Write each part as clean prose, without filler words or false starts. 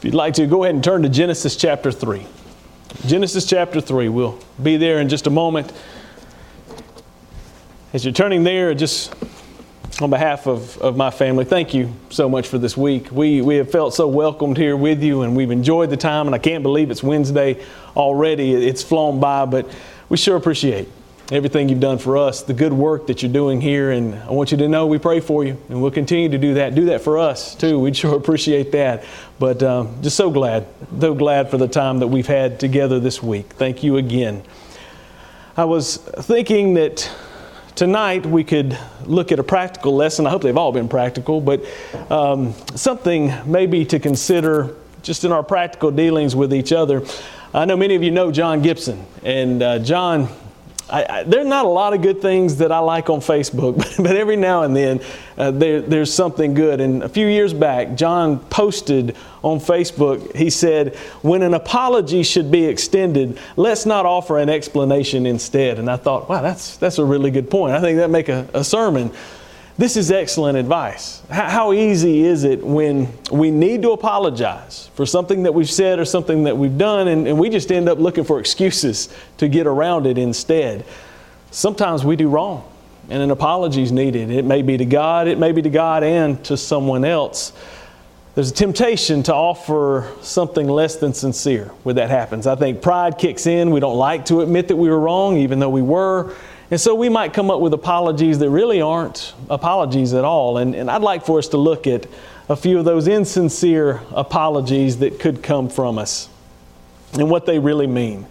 If you'd like to, go ahead and turn to Genesis chapter 3. Genesis chapter 3. We'll be there in just a moment. As you're turning there, just on behalf of my family, thank you so much for this week. We have felt so welcomed here with you, and we've enjoyed the time, and I can't believe it's Wednesday already. It's flown by, but we sure appreciate everything you've done for us, the good work that you're doing here, and I want you to know we pray for you, and we'll continue to do that. Do that for us, too. We'd sure appreciate that. But just so glad for the time that we've had together this week. Thank you again. I was thinking that tonight we could look at a practical lesson. I hope they've all been practical, but something maybe to consider just in our practical dealings with each other. I know many of you know John Gibson, and John, there's not a lot of good things that I like on Facebook, but every now and then there's something good. And a few years back, John posted on Facebook, he said, when an apology should be extended, let's not offer an explanation instead. And I thought, wow, that's a really good point. I think that'd make a sermon. This is excellent advice. How easy is it when we need to apologize for something that we've said or something that we've done, and we just end up looking for excuses to get around it instead? Sometimes we do wrong, and an apology is needed. It may be to God, and to someone else. There's a temptation to offer something less than sincere when that happens. I think pride kicks in. We don't like to admit that we were wrong, even though we were. And so we might come up with apologies that really aren't apologies at all. And I'd like for us to look at a few of those insincere apologies that could come from us and what they really mean.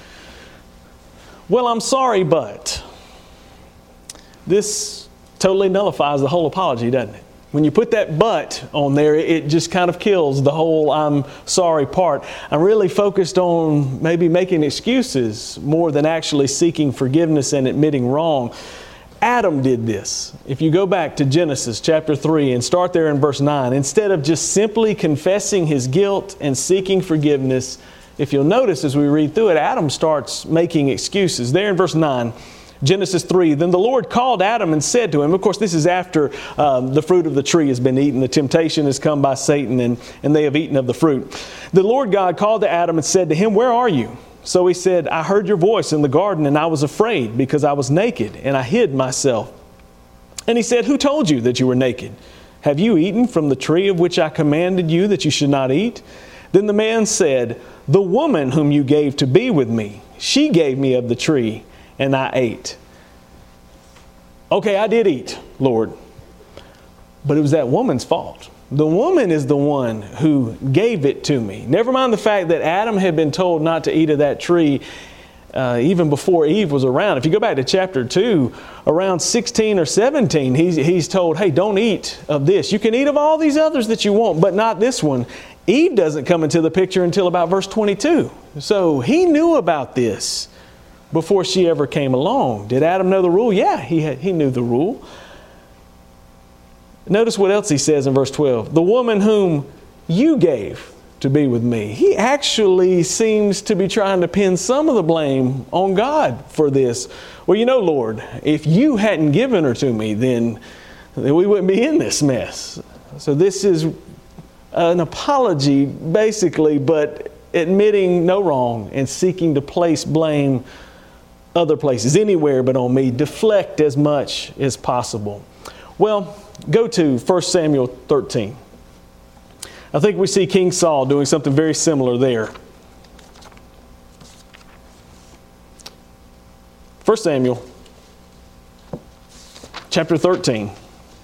Well, I'm sorry, but this totally nullifies the whole apology, doesn't it? When you put that but on there, it just kind of kills the whole I'm sorry part. I'm really focused on maybe making excuses more than actually seeking forgiveness and admitting wrong. Adam did this. If you go back to Genesis chapter 3 and start there in verse 9, instead of just simply confessing his guilt and seeking forgiveness, if you'll notice as we read through it, Adam starts making excuses. There in verse 9, Genesis 3, then the Lord called Adam and said to him, of course this is after the fruit of the tree has been eaten, the temptation has come by Satan and they have eaten of the fruit. The Lord God called to Adam and said to him, where are you? So he said, I heard your voice in the garden and I was afraid because I was naked and I hid myself. And he said, who told you that you were naked? Have you eaten from the tree of which I commanded you that you should not eat? Then the man said, the woman whom you gave to be with me, she gave me of the tree and I ate. Okay, I did eat, Lord. But it was that woman's fault. The woman is the one who gave it to me. Never mind the fact that Adam had been told not to eat of that tree even before Eve was around. If you go back to chapter 2, around 16 or 17, he's told, hey, don't eat of this. You can eat of all these others that you want, but not this one. Eve doesn't come into the picture until about verse 22. So he knew about this before she ever came along. Did Adam know the rule? Yeah, he knew the rule. Notice what else he says in verse 12. The woman whom you gave to be with me. He actually seems to be trying to pin some of the blame on God for this. Well, you know, Lord, if you hadn't given her to me, then we wouldn't be in this mess. So this is an apology, basically, but admitting no wrong and seeking to place blame other places, anywhere but on me. Deflect as much as possible. Well, go to 1 Samuel 13. I think we see King Saul doing something very similar there. 1 Samuel chapter 13.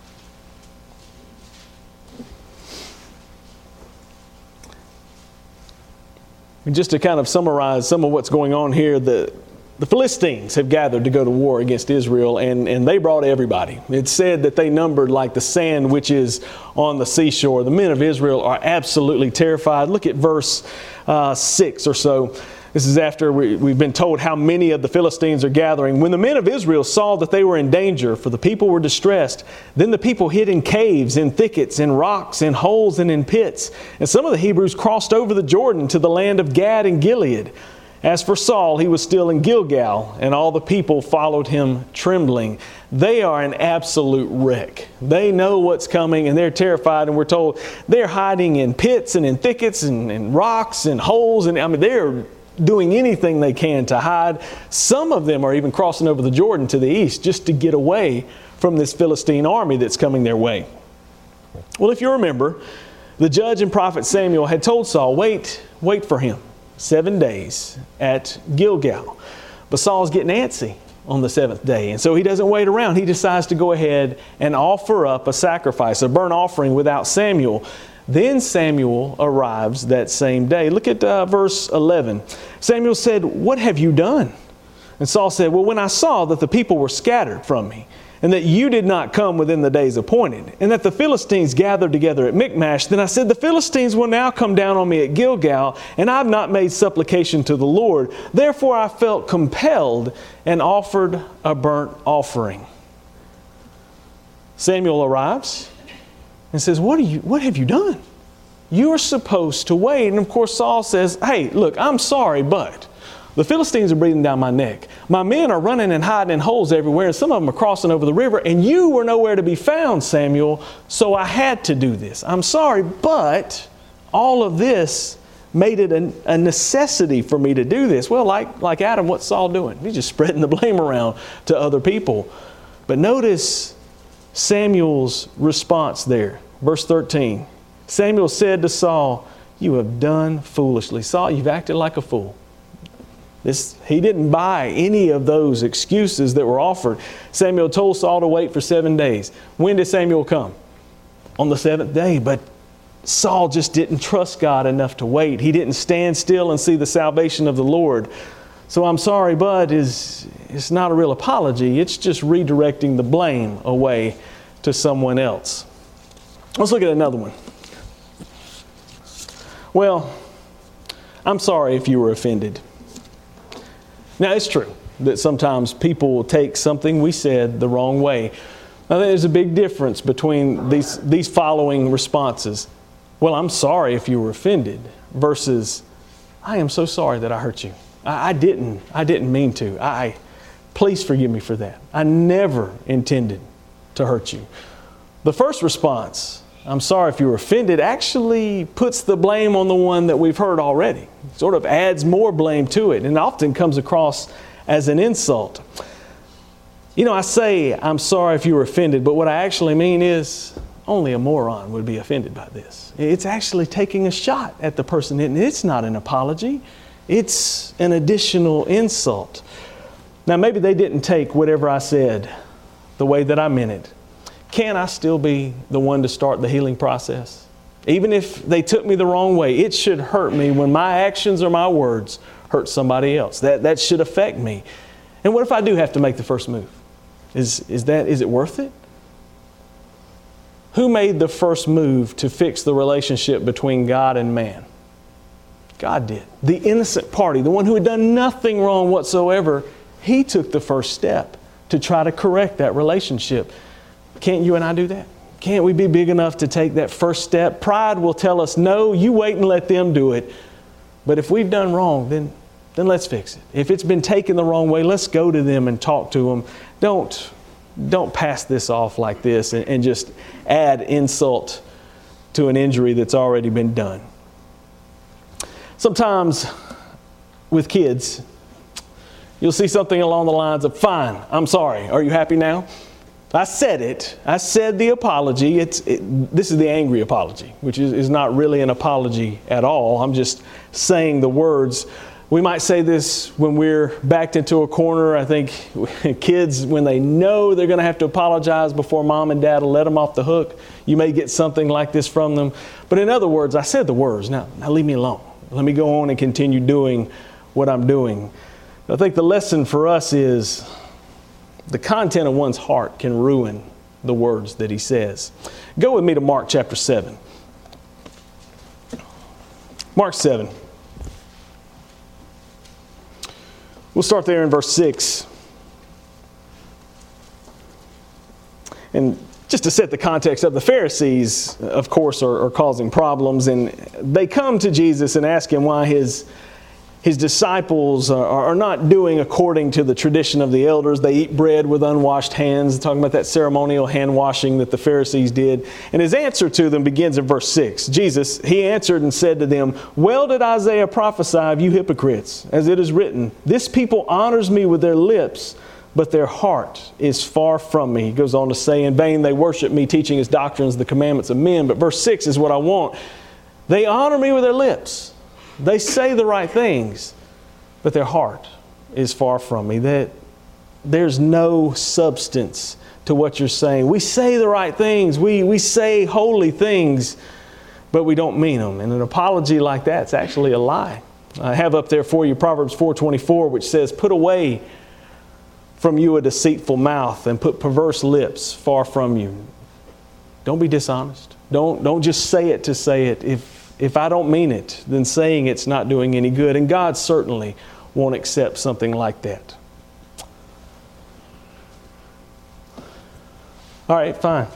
And just to kind of summarize some of what's going on here, the Philistines have gathered to go to war against Israel, and they brought everybody. It's said that they numbered like the sand which is on the seashore. The men of Israel are absolutely terrified. Look at verse 6 or so. This is after we've been told how many of the Philistines are gathering. When the men of Israel saw that they were in danger, for the people were distressed, then the people hid in caves, in thickets, in rocks, in holes, and in pits. And some of the Hebrews crossed over the Jordan to the land of Gad and Gilead. As for Saul, he was still in Gilgal, and all the people followed him trembling. They are an absolute wreck. They know what's coming, and they're terrified, and we're told they're hiding in pits and in thickets and rocks and holes, and they're doing anything they can to hide. Some of them are even crossing over the Jordan to the east just to get away from this Philistine army that's coming their way. Well, if you remember, the judge and prophet Samuel had told Saul, wait for him 7 days at Gilgal. But Saul's getting antsy on the 7th day, and so he doesn't wait around. He decides to go ahead and offer up a sacrifice, a burnt offering without Samuel. Then Samuel arrives that same day. Look at verse 11. Samuel said, "What have you done?" And Saul said, "Well, when I saw that the people were scattered from me, and that you did not come within the days appointed, and that the Philistines gathered together at Michmash, then I said, the Philistines will now come down on me at Gilgal, and I have not made supplication to the Lord. Therefore I felt compelled and offered a burnt offering." Samuel arrives and says, what have you done? You are supposed to wait. And of course Saul says, "Hey, look, I'm sorry, but the Philistines are breathing down my neck. My men are running and hiding in holes everywhere, and some of them are crossing over the river, and you were nowhere to be found, Samuel, so I had to do this. I'm sorry, but all of this made it a necessity for me to do this." Well, like Adam, what's Saul doing? He's just spreading the blame around to other people. But notice Samuel's response there. Verse 13. Samuel said to Saul, "You have done foolishly." Saul, you've acted like a fool. He didn't buy any of those excuses that were offered. Samuel told Saul to wait for 7 days. When did Samuel come? On the 7th day. But Saul just didn't trust God enough to wait. He didn't stand still and see the salvation of the Lord. So "I'm sorry, but" it's not a real apology. It's just redirecting the blame away to someone else. Let's look at another one. "Well, I'm sorry if you were offended." Now, it's true that sometimes people will take something we said the wrong way. Now, there's a big difference between these following responses. "Well, I'm sorry if you were offended," versus "I am so sorry that I hurt you. I didn't mean to. Please forgive me for that. I never intended to hurt you." The first response, "I'm sorry if you were offended," actually puts the blame on the one that we've heard already. Sort of adds more blame to it, and often comes across as an insult. I say, "I'm sorry if you were offended," but what I actually mean is only a moron would be offended by this. It's actually taking a shot at the person, and it's not an apology. It's an additional insult. Now, maybe they didn't take whatever I said the way that I meant it. Can I still be the one to start the healing process? Even if they took me the wrong way, it should hurt me when my actions or my words hurt somebody else. That should affect me. And what if I do have to make the first move? Is it worth it? Who made the first move to fix the relationship between God and man? God did. The innocent party, the one who had done nothing wrong whatsoever, he took the first step to try to correct that relationship. Can't you and I do that? Can't we be big enough to take that first step? Pride will tell us, "No, you wait and let them do it." But if we've done wrong, then let's fix it. If it's been taken the wrong way, let's go to them and talk to them. Don't pass this off like this and just add insult to an injury that's already been done. Sometimes with kids, you'll see something along the lines of, "Fine, I'm sorry. Are you happy now? I said it. I said the apology." This is the angry apology, which is not really an apology at all. I'm just saying the words. We might say this when we're backed into a corner. I think kids, when they know they're going to have to apologize before mom and dad will let them off the hook, you may get something like this from them. But in other words, I said the words. Now leave me alone. Let me go on and continue doing what I'm doing. I think the lesson for us is the content of one's heart can ruin the words that he says. Go with me to Mark chapter 7. Mark 7. We'll start there in verse 6. And just to set the context of the Pharisees, of course, are causing problems. And they come to Jesus and ask him why his his disciples are not doing according to the tradition of the elders. They eat bread with unwashed hands, talking about that ceremonial hand washing that the Pharisees did. And his answer to them begins in verse 6. Jesus, he answered and said to them, "Well did Isaiah prophesy of you hypocrites, as it is written, 'This people honors me with their lips, but their heart is far from me.'" He goes on to say, "In vain they worship me, teaching as doctrines the commandments of men." But verse 6 is what I want. They honor me with their lips. They say the right things, but their heart is far from me. There's no substance to what you're saying. We say the right things. We say holy things, but we don't mean them. And an apology like that's actually a lie. I have up there for you Proverbs 4:24, which says, "Put away from you a deceitful mouth and put perverse lips far from you." Don't be dishonest. Don't just say it to say it. If I don't mean it, then saying it's not doing any good. And God certainly won't accept something like that. All right, fine.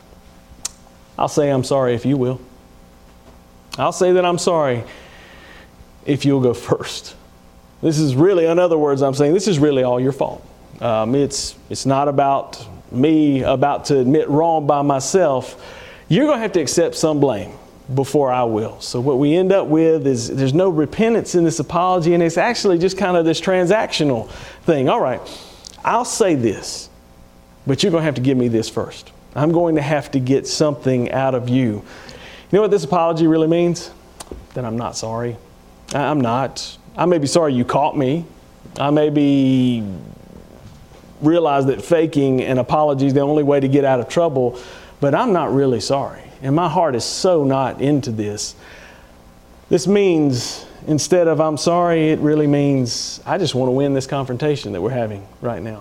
I'll say I'm sorry if you will. I'll say that I'm sorry if you'll go first. This is really, in other words, I'm saying this is really all your fault. It's not about me about to admit wrong by myself. You're going to have to accept some blame before I will. So what we end up with is there's no repentance in this apology, and it's actually just kind of this transactional thing. All right, I'll say this, but you're going to have to give me this first. I'm going to have to get something out of you. You know what this apology really means? That I'm not sorry. I'm not. I may be sorry you caught me. I may be realize that faking an apology is the only way to get out of trouble, but I'm not really sorry. And my heart is so not into this. This means, instead of I'm sorry, it really means I just want to win this confrontation that we're having right now.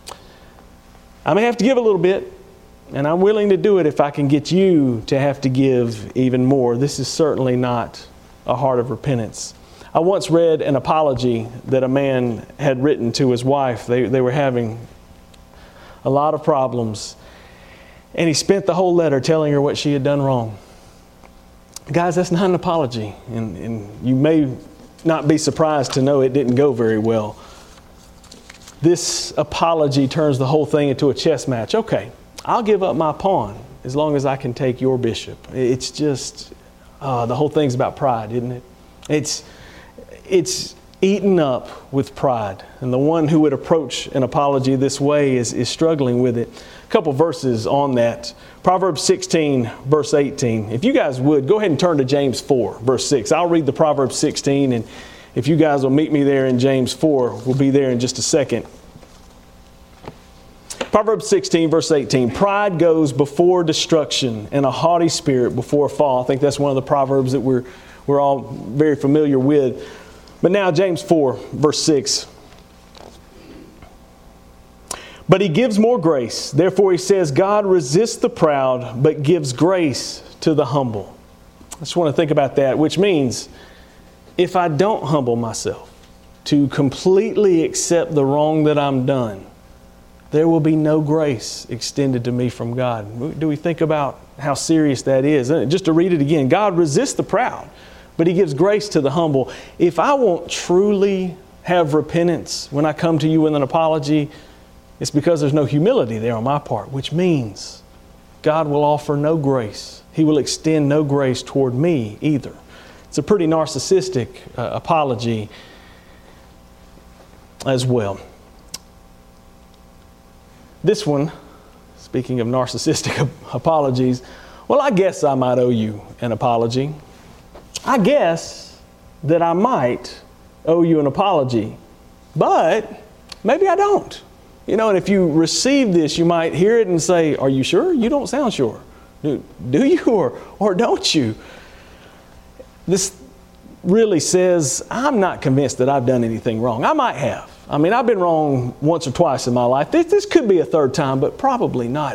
I may have to give a little bit, and I'm willing to do it if I can get you to have to give even more. This is certainly not a heart of repentance. I once read an apology that a man had written to his wife. They were having a lot of problems. And he spent the whole letter telling her what she had done wrong. Guys, that's not an apology. And you may not be surprised to know it didn't go very well. This apology turns the whole thing into a chess match. Okay, I'll give up my pawn as long as I can take your bishop. It's just, the whole thing's about pride, isn't it? It's eaten up with pride. And the one who would approach an apology this way is struggling with it. A couple verses on that. Proverbs 16, verse 18. If you guys would, go ahead and turn to James 4, verse 6. I'll read the Proverbs 16, and if you guys will meet me there in James 4, we'll be there in just a second. Proverbs 16, verse 18. Pride goes before destruction, and a haughty spirit before a fall. I think that's one of the Proverbs that we're all very familiar with. But now James 4, verse 6. But he gives more grace. Therefore he says, God resists the proud, but gives grace to the humble. I just want to think about that, which means if I don't humble myself to completely accept the wrong that I'm done, there will be no grace extended to me from God. Do we think about how serious that is? Just to read it again, God resists the proud, but he gives grace to the humble. If I won't truly have repentance when I come to you with an apology, it's because there's no humility there on my part, which means God will offer no grace. He will extend no grace toward me either. It's a pretty narcissistic apology as well. This one, speaking of narcissistic apologies, well, I guess I might owe you an apology. I guess that I might owe you an apology, but maybe I don't. You know, and if you receive this, you might hear it and say, are you sure? You don't sound sure. Do you or don't you? This really says, I'm not convinced that I've done anything wrong. I might have. I mean, I've been wrong once or twice in my life. This could be a third time, but probably not.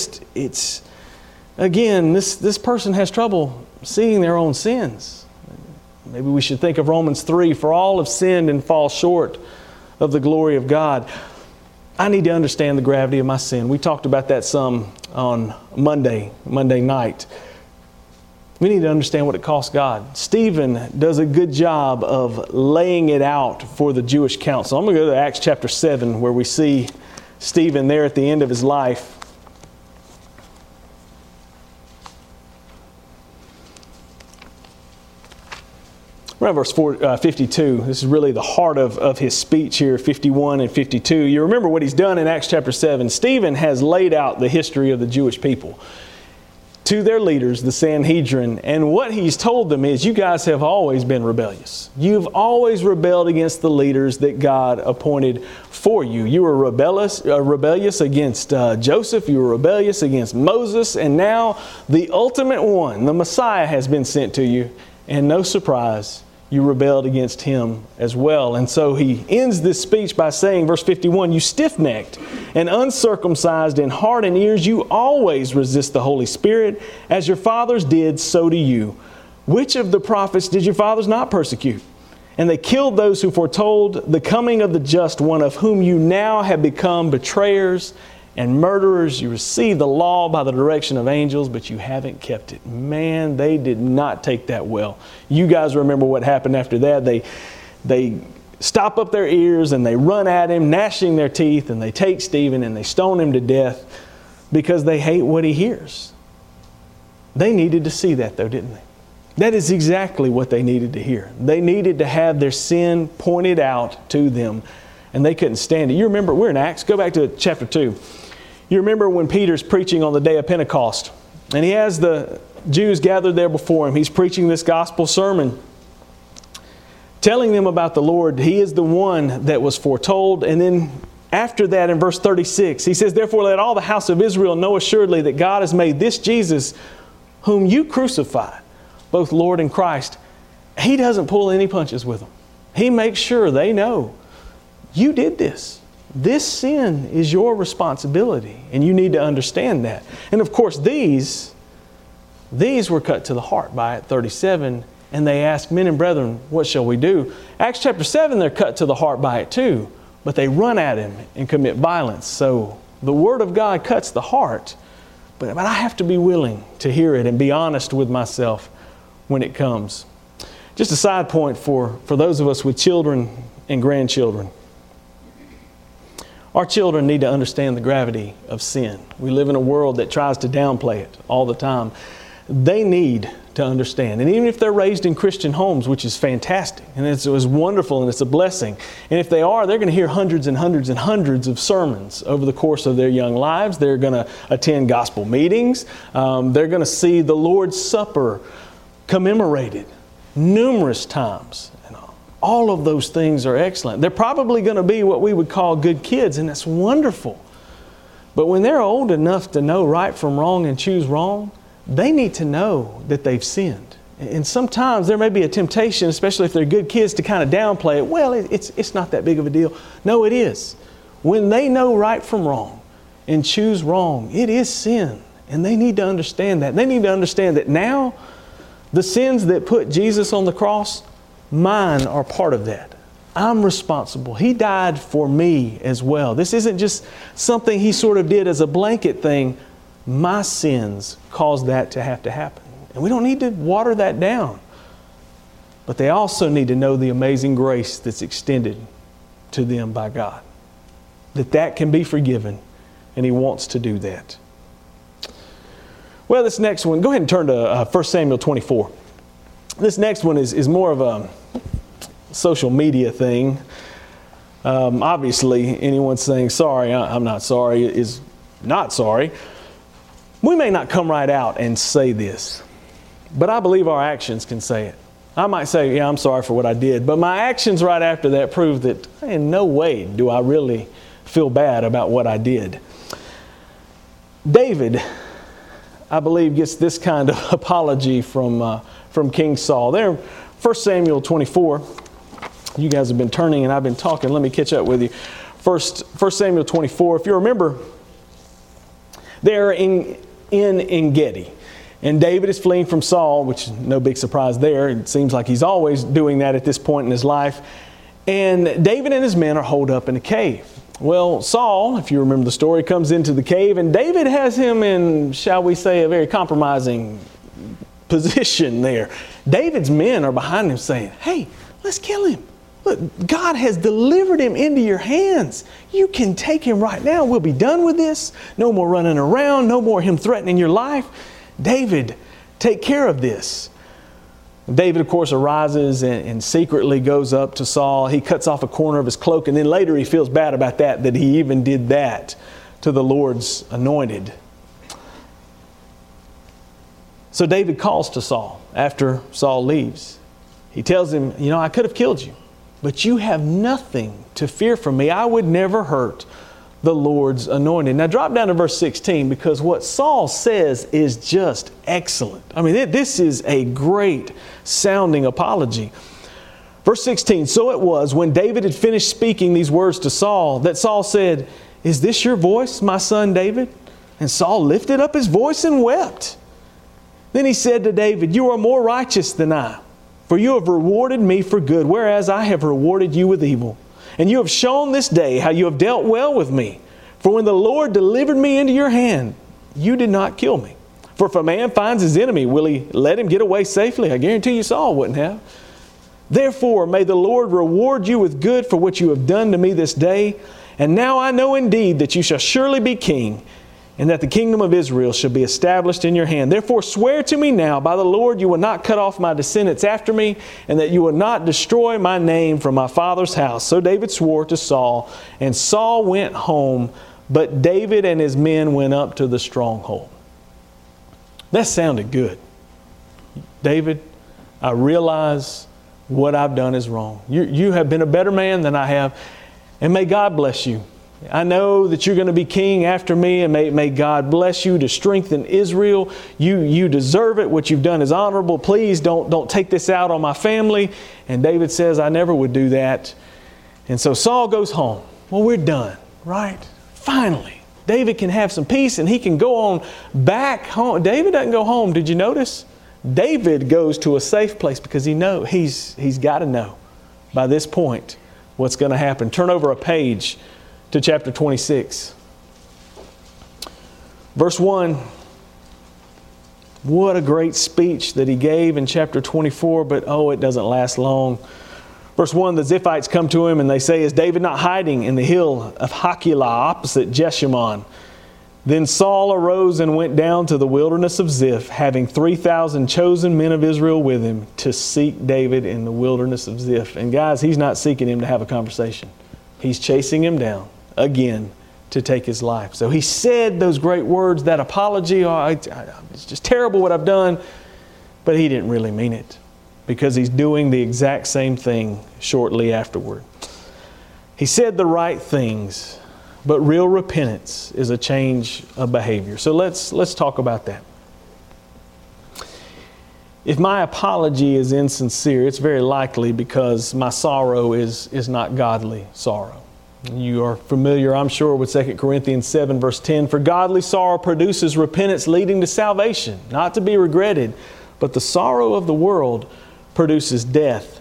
Again, this person has trouble seeing their own sins. Maybe we should think of Romans 3, for all have sinned and fall short of the glory of God. I need to understand the gravity of my sin. We talked about that some on Monday night. We need to understand what it costs God. Stephen does a good job of laying it out for the Jewish council. I'm going to go to Acts chapter 7, where we see Stephen there at the end of his life. Around verse 52, this is really the heart of his speech here, 51 and 52. You remember what he's done in Acts chapter 7. Stephen has laid out the history of the Jewish people to their leaders, the Sanhedrin. And what he's told them is, you guys have always been rebellious. You've always rebelled against the leaders that God appointed for you. You were rebellious against Joseph. You were rebellious against Moses. And now the ultimate one, the Messiah, has been sent to you. And no surprise, you rebelled against him as well. And so he ends this speech by saying, verse 51, you stiff-necked and uncircumcised in heart and ears, you always resist the Holy Spirit. As your fathers did, so do you. Which of the prophets did your fathers not persecute? And they killed those who foretold the coming of the just one, of whom you now have become betrayers and murderers. You received the law by the direction of angels, but you haven't kept it. Man, they did not take that well. You guys remember what happened after that. They stop up their ears and they run at him, gnashing their teeth, and they take Stephen and they stone him to death because they hate what he hears. They needed to see that though, didn't they? That is exactly what they needed to hear. They needed to have their sin pointed out to them, and they couldn't stand it. You remember, we're in Acts. Go back to chapter 2. You remember when Peter's preaching on the day of Pentecost, and he has the Jews gathered there before him. He's preaching this gospel sermon, telling them about the Lord. He is the one that was foretold. And then after that, in verse 36, he says, therefore let all the house of Israel know assuredly that God has made this Jesus, whom you crucified, both Lord and Christ. He doesn't pull any punches with them. He makes sure they know, you did this. This sin is your responsibility, and you need to understand that. And of course, these were cut to the heart by it, 37, and they asked, men and brethren, what shall we do? Acts chapter 7, they're cut to the heart by it too, but they run at him and commit violence. So the Word of God cuts the heart, but I have to be willing to hear it and be honest with myself when it comes. Just a side point for those of us with children and grandchildren. Our children need to understand the gravity of sin. We live in a world that tries to downplay it all the time. They need to understand. And even if they're raised in Christian homes, which is fantastic, and it was wonderful and it's a blessing. And if they are, they're going to hear hundreds and hundreds and hundreds of sermons over the course of their young lives. They're going to attend gospel meetings. They're going to see the Lord's Supper commemorated numerous times. All of those things are excellent. They're probably going to be what we would call good kids, and that's wonderful. But when they're old enough to know right from wrong and choose wrong, they need to know that they've sinned. And sometimes there may be a temptation, especially if they're good kids, to kind of downplay it. Well, it's not that big of a deal. No, it is. When they know right from wrong and choose wrong, it is sin. And they need to understand that. They need to understand that now the sins that put Jesus on the cross, mine are part of that. I'm responsible. He died for me as well. This isn't just something He sort of did as a blanket thing. My sins caused that to happen. And we don't need to water that down. But they also need to know the amazing grace that's extended to them by God. That can be forgiven, and He wants to do that. Well, this next one, go ahead and turn to 1 Samuel 24. This next one is more of a social media thing. Obviously, anyone saying, sorry, I'm not sorry, is not sorry. We may not come right out and say this, but I believe our actions can say it. I might say, yeah, I'm sorry for what I did, but my actions right after that prove that in no way do I really feel bad about what I did. David, I believe, gets this kind of apology from King Saul. There, 1 Samuel 24. You guys have been turning and I've been talking. Let me catch up with you. 1 Samuel 24. If you remember, they're in En-Gedi. And David is fleeing from Saul, which no big surprise there. It seems like he's always doing that at this point in his life. And David and his men are holed up in a cave. Well, Saul, if you remember the story, comes into the cave, and David has him in, shall we say, a very compromising position there. David's men are behind him saying, hey, let's kill him. Look, God has delivered him into your hands. You can take him right now. We'll be done with this. No more running around. No more him threatening your life. David, take care of this. David, of course, arises and secretly goes up to Saul. He cuts off a corner of his cloak, and then later he feels bad about that he even did that to the Lord's anointed. So David calls to Saul after Saul leaves. He tells him, I could have killed you, but you have nothing to fear from me. I would never hurt the Lord's anointed. Now drop down to verse 16, because what Saul says is just excellent. I mean, this is a great sounding apology. Verse 16, so it was when David had finished speaking these words to Saul that Saul said, is this your voice, my son David? And Saul lifted up his voice and wept. Then he said to David, you are more righteous than I, for you have rewarded me for good, whereas I have rewarded you with evil. And you have shown this day how you have dealt well with me. For when the Lord delivered me into your hand, you did not kill me. For if a man finds his enemy, will he let him get away safely? I guarantee you Saul wouldn't have. Therefore, may the Lord reward you with good for what you have done to me this day. And now I know indeed that you shall surely be king, and that the kingdom of Israel shall be established in your hand. Therefore swear to me now by the Lord you will not cut off my descendants after me, and that you will not destroy my name from my father's house. So David swore to Saul, and Saul went home, but David and his men went up to the stronghold. That sounded good. David, I realize what I've done is wrong. You have been a better man than I have, and may God bless you. I know that you're going to be king after me, and may God bless you to strengthen Israel. You deserve it. What you've done is honorable. Please don't take this out on my family. And David says, I never would do that. And so Saul goes home. Well, we're done, right? Finally, David can have some peace and he can go on back home. David doesn't go home. Did you notice? David goes to a safe place because he's got to know by this point what's going to happen. Turn over a page to chapter 26. Verse 1. What a great speech that he gave in chapter 24, but it doesn't last long. Verse 1, the Ziphites come to him and they say, is David not hiding in the hill of Hachilah opposite Jeshimon? Then Saul arose and went down to the wilderness of Ziph, having 3,000 chosen men of Israel with him to seek David in the wilderness of Ziph. And guys, he's not seeking him to have a conversation. He's chasing him down again to take his life. So he said those great words, that apology, it's just terrible what I've done, but he didn't really mean it because he's doing the exact same thing shortly afterward. He said the right things, but real repentance is a change of behavior. So let's talk about that. If my apology is insincere, it's very likely because my sorrow is not godly sorrow. You are familiar, I'm sure, with 2 Corinthians 7 verse 10. For godly sorrow produces repentance leading to salvation, not to be regretted, but the sorrow of the world produces death.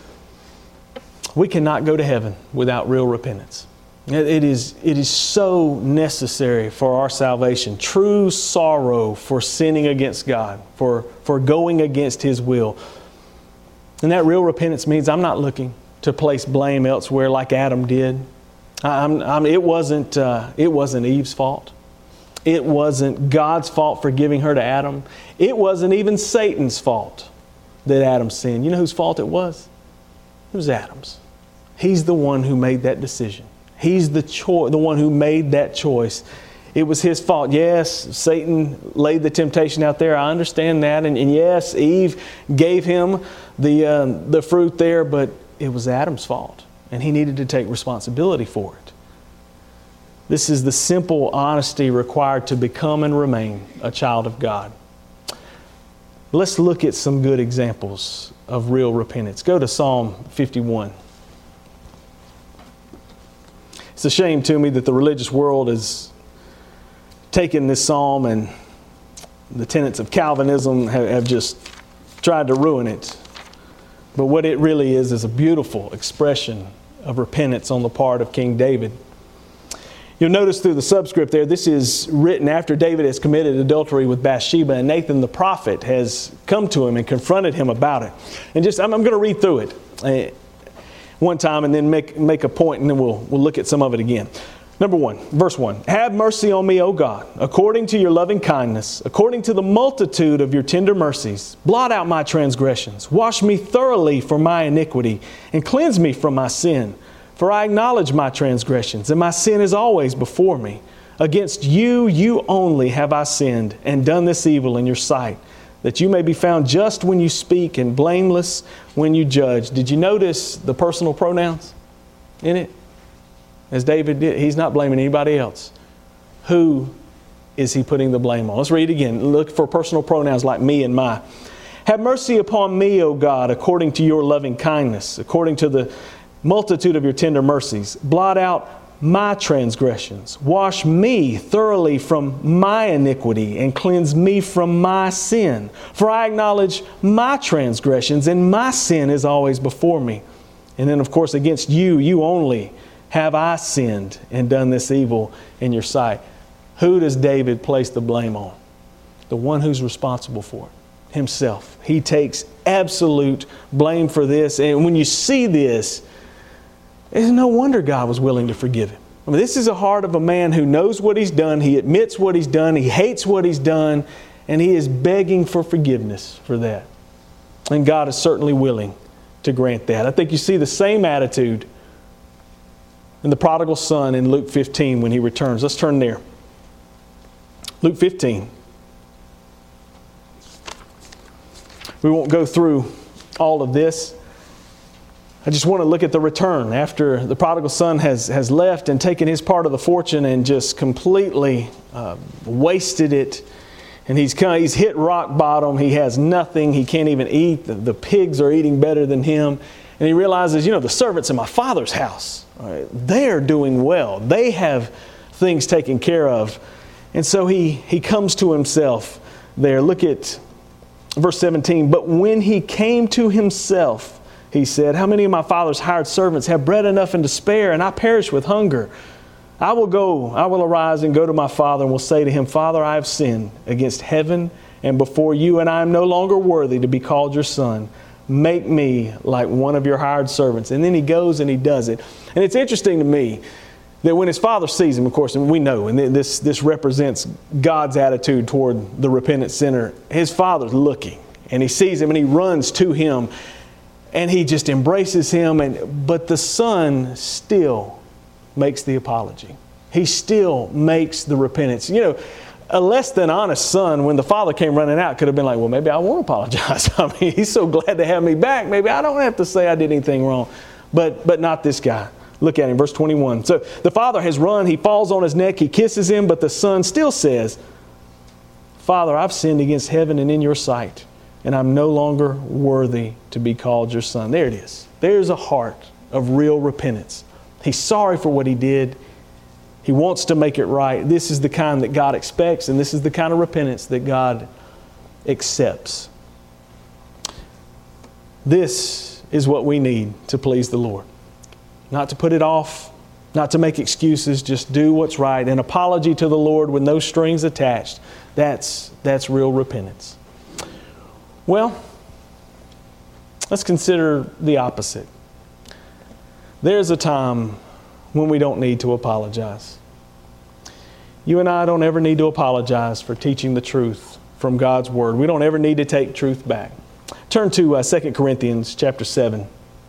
We cannot go to heaven without real repentance. It is so necessary for our salvation. True sorrow for sinning against God, for going against His will. And that real repentance means I'm not looking to place blame elsewhere like Adam did. It wasn't Eve's fault. It wasn't God's fault for giving her to Adam. It wasn't even Satan's fault that Adam sinned. You know whose fault it was? It was Adam's. He's the one who made that decision. He's the one who made that choice. It was his fault. Yes, Satan laid the temptation out there. I understand that. And yes, Eve gave him the fruit there, but it was Adam's fault. And he needed to take responsibility for it. This is the simple honesty required to become and remain a child of God. Let's look at some good examples of real repentance. Go to Psalm 51. It's a shame to me that the religious world has taken this psalm and the tenets of Calvinism have just tried to ruin it. But what it really is a beautiful expression of repentance on the part of King David. You'll notice through the subscript there, this is written after David has committed adultery with Bathsheba, and Nathan the prophet has come to him and confronted him about it. And I'm going to read through it one time and then make a point, and then we'll look at some of it again. Number 1, verse 1. Have mercy on me, O God, according to your loving kindness, according to the multitude of your tender mercies. Blot out my transgressions. Wash me thoroughly from my iniquity, and cleanse me from my sin. For I acknowledge my transgressions, and my sin is always before me. Against you, you only have I sinned, and done this evil in your sight, that you may be found just when you speak and blameless when you judge. Did you notice the personal pronouns in it? As David did, he's not blaming anybody else. Who is he putting the blame on? Let's read it again. Look for personal pronouns like me and my. Have mercy upon me, O God, according to your loving kindness, according to the multitude of your tender mercies. Blot out my transgressions. Wash me thoroughly from my iniquity, and cleanse me from my sin. For I acknowledge my transgressions, and my sin is always before me. And then, of course, against you, you only have I sinned and done this evil in your sight. Who does David place the blame on? The one who's responsible for it, himself. He takes absolute blame for this. And when you see this, it's no wonder God was willing to forgive him. I mean, this is the heart of a man who knows what he's done. He admits what he's done. He hates what he's done. And he is begging for forgiveness for that. And God is certainly willing to grant that. I think you see the same attitude in the prodigal son in Luke 15 when he returns. Let's turn there. Luke 15. We won't go through all of this. I just want to look at the return after the prodigal son has left and taken his part of the fortune and just completely wasted it. And he's hit rock bottom. He has nothing. He can't even eat. The pigs are eating better than him. And he realizes, the servants in my father's house, they're doing well. They have things taken care of. And so he comes to himself there. Look at verse 17. But when he came to himself, he said, how many of my father's hired servants have bread enough and to spare, and I perish with hunger? I will arise and go to my father, and will say to him, Father, I have sinned against heaven and before you, and I am no longer worthy to be called your son. Make me like one of your hired servants. And then he goes and he does it. And it's interesting to me that when his father sees him, of course, and we know, and this represents God's attitude toward the repentant sinner. His father's looking, and he sees him, and he runs to him, and he just embraces him. But the son still makes the apology. He still makes the repentance. A less than honest son, when the father came running out, could have been like, well, maybe I won't apologize. I mean, he's so glad to have me back. Maybe I don't have to say I did anything wrong. But not this guy. Look at him, verse 21. So the father has run. He falls on his neck. He kisses him. But the son still says, Father, I've sinned against heaven and in your sight, and I'm no longer worthy to be called your son. There it is. There's a heart of real repentance. He's sorry for what he did. He wants to make it right. This is the kind that God expects, and this is the kind of repentance that God accepts. This is what we need to please the Lord. Not to put it off, not to make excuses, just do what's right. An apology to the Lord with no strings attached. That's real repentance. Well, let's consider the opposite. There's a time when we don't need to apologize. You and I don't ever need to apologize for teaching the truth from God's Word. We don't ever need to take truth back. Turn to 2 Corinthians chapter 7.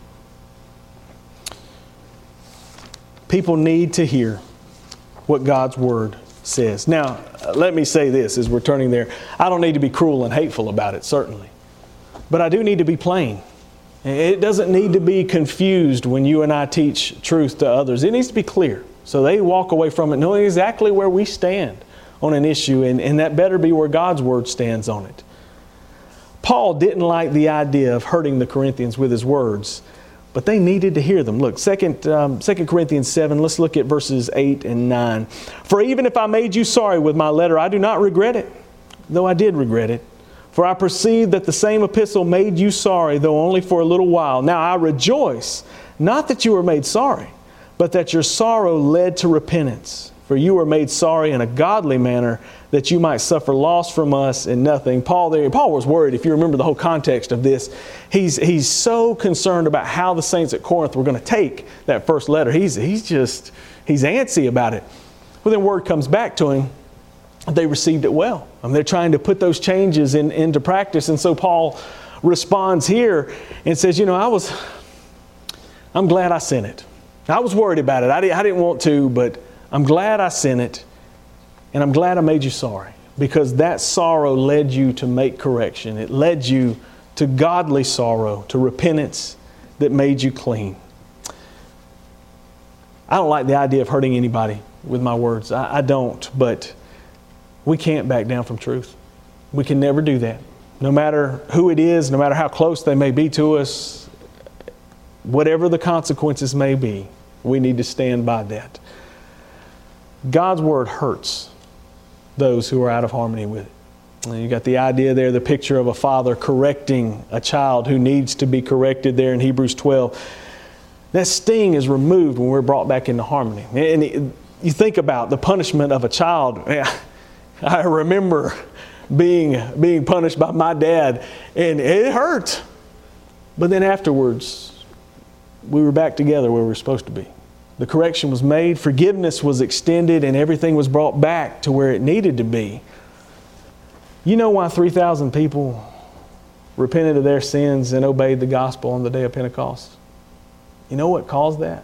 People need to hear what God's Word says. Now, let me say this as we're turning there. I don't need to be cruel and hateful about it, certainly. But I do need to be plain. It doesn't need to be confused when you and I teach truth to others. It needs to be clear so they walk away from it knowing exactly where we stand on an issue, and that better be where God's Word stands on it. Paul didn't like the idea of hurting the Corinthians with his words, but they needed to hear them. Look, 2 Corinthians 7, let's look at verses 8 and 9. For even if I made you sorry with my letter, I do not regret it, though I did regret it. For I perceive that the same epistle made you sorry, though only for a little while. Now I rejoice, not that you were made sorry, but that your sorrow led to repentance. For you were made sorry in a godly manner, that you might suffer loss from us in nothing. Paul was worried, if you remember the whole context of this. He's so concerned about how the saints at Corinth were going to take that first letter. He's antsy about it. Well, then word comes back to him. They received it well. They're trying to put those changes into practice. And so Paul responds here and says, I'm glad I sent it. I was worried about it. I didn't want to, but I'm glad I sent it. And I'm glad I made you sorry, because that sorrow led you to make correction. It led you to godly sorrow, to repentance that made you clean. I don't like the idea of hurting anybody with my words. I don't, but we can't back down from truth. We can never do that. No matter who it is, no matter how close they may be to us, whatever the consequences may be, we need to stand by that. God's Word hurts those who are out of harmony with it. And you got the idea there, the picture of a father correcting a child who needs to be corrected there in Hebrews 12. That sting is removed when we're brought back into harmony. And you think about the punishment of a child. I remember being punished by my dad, and it hurt. But then afterwards, we were back together where we were supposed to be. The correction was made, forgiveness was extended, and everything was brought back to where it needed to be. You know why 3,000 people repented of their sins and obeyed the gospel on the day of Pentecost? You know what caused that?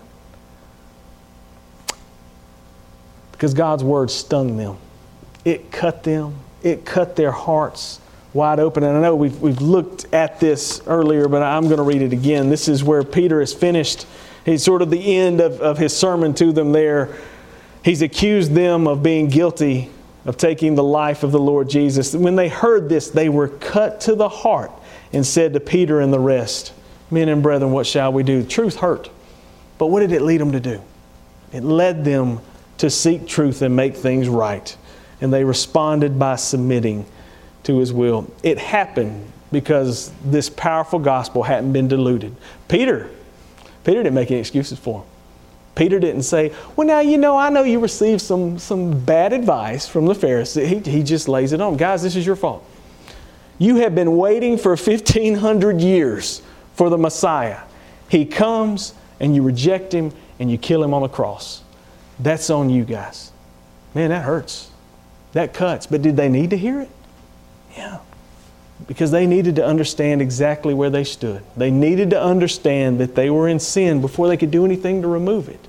Because God's Word stung them. It cut them. It cut their hearts wide open. And I know we've looked at this earlier, but I'm going to read it again. This is where Peter is finished. He's sort of the end of his sermon to them there. He's accused them of being guilty of taking the life of the Lord Jesus. When they heard this, they were cut to the heart and said to Peter and the rest, "Men and brethren, what shall we do?" Truth hurt. But what did it lead them to do? It led them to seek truth and make things right. And they responded by submitting to His will. It happened because this powerful gospel hadn't been diluted. Peter didn't make any excuses for him. Peter didn't say, "Well, now, I know you received some bad advice from the Pharisees." He just lays it on. Guys, this is your fault. You have been waiting for 1,500 years for the Messiah. He comes and you reject Him and you kill Him on the cross. That's on you guys. Man, that hurts. That cuts. But did they need to hear it? Yeah. Because they needed to understand exactly where they stood. They needed to understand that they were in sin before they could do anything to remove it.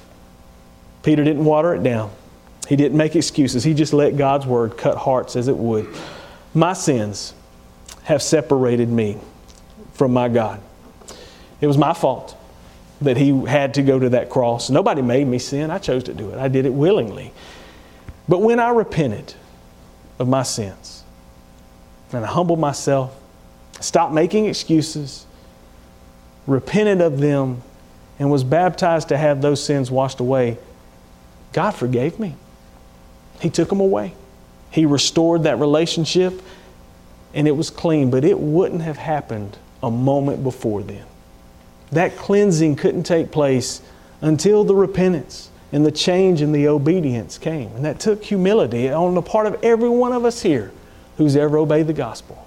Peter didn't water it down. He didn't make excuses. He just let God's Word cut hearts as it would. My sins have separated me from my God. It was my fault that He had to go to that cross. Nobody made me sin. I chose to do it. I did it willingly. But when I repented of my sins, and I humbled myself, stopped making excuses, repented of them, and was baptized to have those sins washed away, God forgave me. He took them away. He restored that relationship, and it was clean. But it wouldn't have happened a moment before then. That cleansing couldn't take place until the repentance and the change and the obedience came. And that took humility on the part of every one of us here who's ever obeyed the gospel.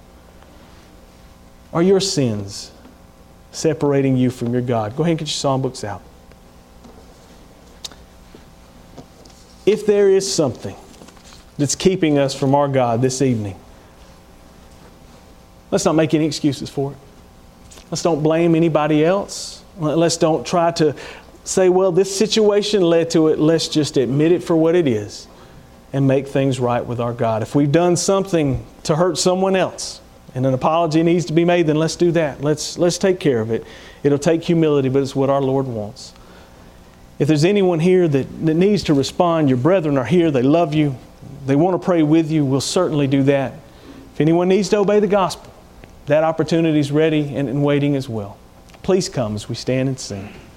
Are your sins separating you from your God? Go ahead and get your songbooks out. If there is something that's keeping us from our God this evening, let's not make any excuses for it. Let's don't blame anybody else. Let's don't try to say, well, this situation led to it. Let's just admit it for what it is and make things right with our God. If we've done something to hurt someone else and an apology needs to be made, then let's do that. Let's take care of it. It'll take humility, but it's what our Lord wants. If there's anyone here that needs to respond, your brethren are here, they love you, they want to pray with you, we'll certainly do that. If anyone needs to obey the gospel, that opportunity is ready and waiting as well. Please come as we stand and sing.